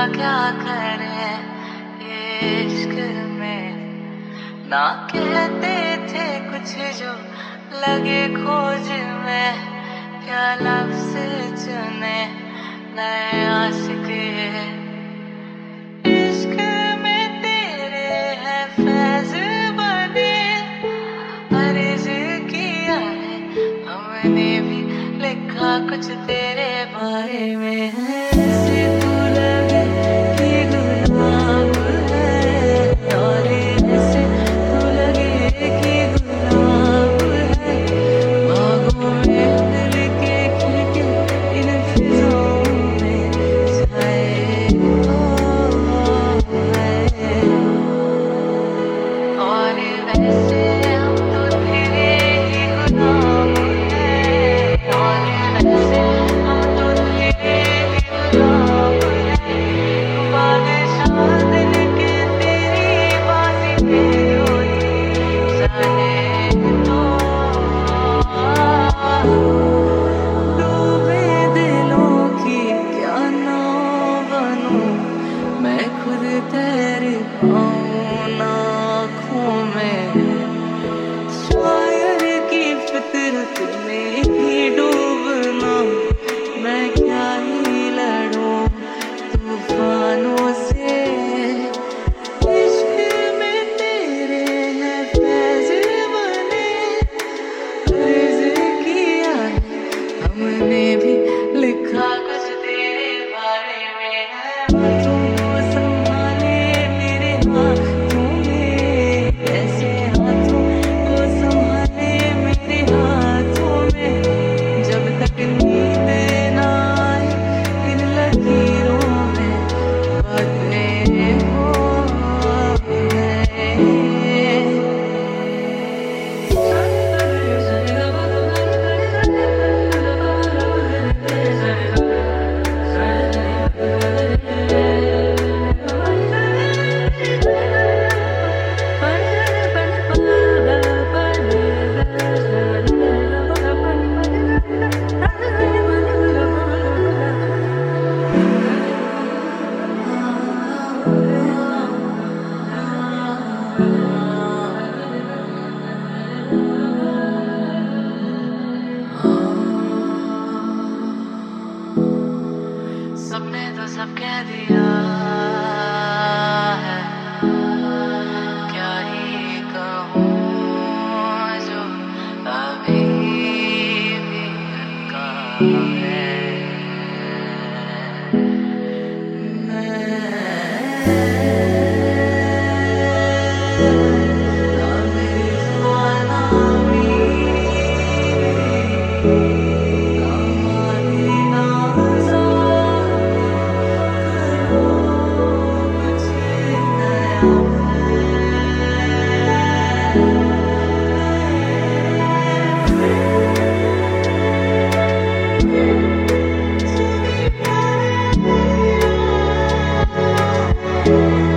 क्या करें इश्क में, ना कहते थे कुछ जो लगे खोज में, क्या लफ्ज चुने नए आशिक। इश्क में तेरे है फैज बने, अर्ज किया है हमने भी लिखा कुछ तेरे बारे में है। ऐसे तू लगे कि गुलाब है, और ऐसे तू लगे कि गुलाब है, बागों में दिल के खिलके इन फिजाओं में जाए है। और वैसे हम तो तेरे ही गुलाम हैं, और वैसे हम तो तेरे ही गुलाम हैं, बादशाह दिल के तेरी बाजी में होती जाने तो। डूबे दिलों की क्या नाव बनूं, मैं खुद तैर पाऊं ना आँखों में, शायर की फितरत में ही डूबना, मैं क्या ही लड़ूं तूफानों से। इश्क में तेरे है फैज बने, अर्ज किया है हमने भी लिखा कुछ तेरे बारे में है। हाथों को संभाले मेरे हाथों में, ऐसे हाथों को संभाले मेरे हाथों में, जब तक नींद ना आए इन लकीरों में बदले हो सबने तो सब कह दिया है, क्या ही कहूँ जो अभी भी कहा है। ना मेरी जुबां ना मेरी, ना मानी ना कुछ नया है।